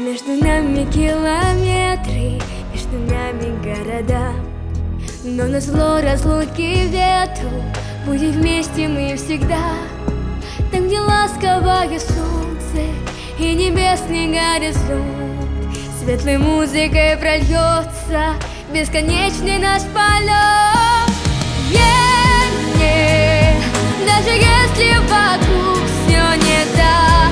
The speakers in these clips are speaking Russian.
Между нами километры, между нами города, но назло разлуки ветру будем вместе мы всегда. Там, где ласковое солнце и небесный горизонт, светлой музыкой прольется бесконечный наш полет. Даже если вокруг все не так,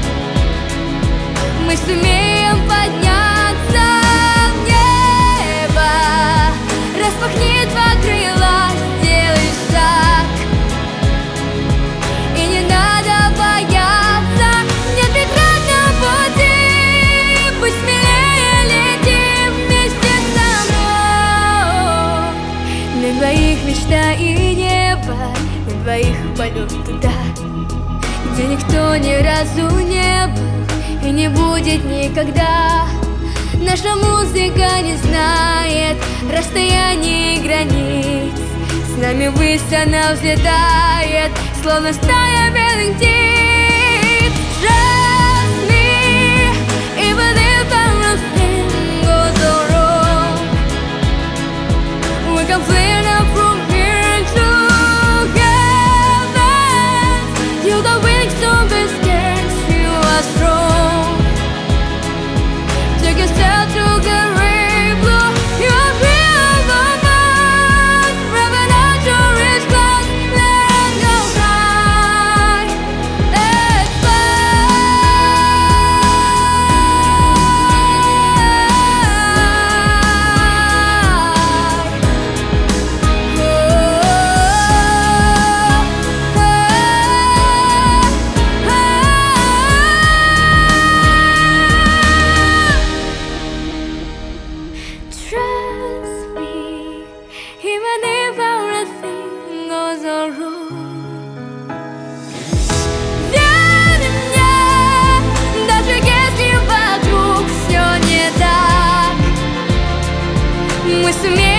мы сумеем подняться в небо. Распахни два крыла, сделай шаг, и не надо бояться. Нет преград на пути, пусть смелее лети вместе со мной. На двоих мечта и небо, на двоих полет туда, где никто ни разу не был и не будет никогда. Наша музыка не знает расстояний и границ, с нами ввысь она взлетает, словно стая белых птиц. Trust me, even if everything goes wrong, we can fly now from here to heaven. You got wings, don't be scared, you are strong. Take a step to the rainbow, you are real woman. Revving out your rich glass, let go high, let's fly. Trust me, even if everything goes wrong. Верь мне, даже если вокруг все не так, мы сумеем